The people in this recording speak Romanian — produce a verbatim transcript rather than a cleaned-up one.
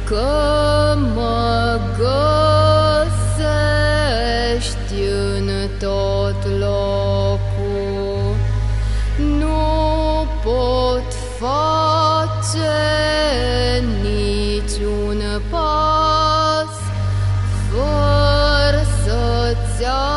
că mă găsești în tot locul. Nu pot face niciun pas fără să-ți